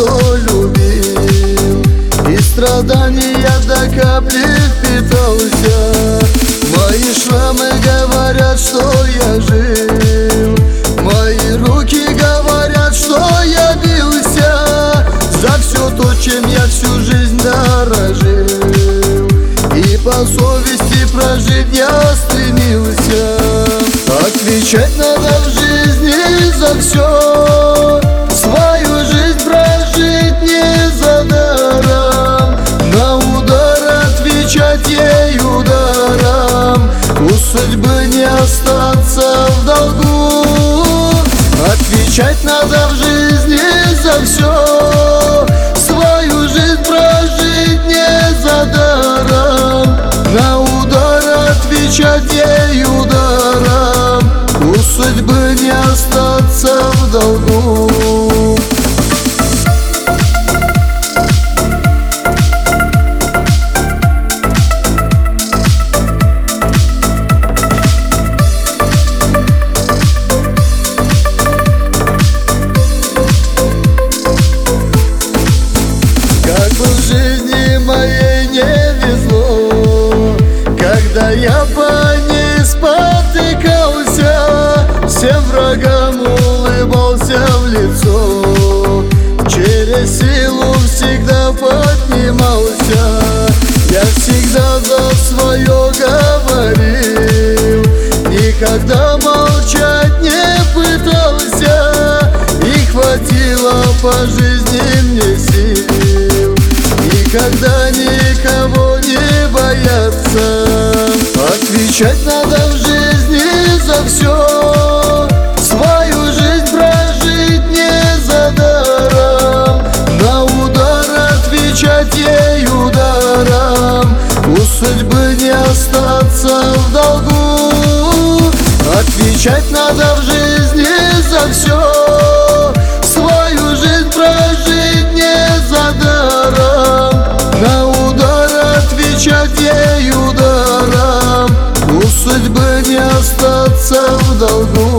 что любил, и страдания до капли впитался. Мои шрамы говорят, что я жил, мои руки говорят, что я бился за все то, чем я всю жизнь дорожил, и по совести прожить я стремился. Отвечать надо в жизни за все, свою жизнь прожить не за даром, на удар отвечать ей ударом, у судьбы не остаться в долгу. Отвечать надо в жизни за все, свою жизнь прожить не за даром, на удар отвечать ей ударом, у судьбы не остаться в долгу. Как бы в жизни моей не везло, когда я по ней спотыкался, всем врагам улыбался в лицо, через силу всегда поднимался. Я всегда за свое говорил, никогда молчать не пытался, и хватило по жизни мне сил, никогда никого не бояться. Отвечать надо в жизни за все, свою жизнь прожить не за даром, на удар отвечать ей ударом, у судьбы не остаться в долгу. Отвечать надо в жизни за все, свою жизнь прожить не за даром, на удар отвечать ей ударом, у судьбы не остаться в долгу.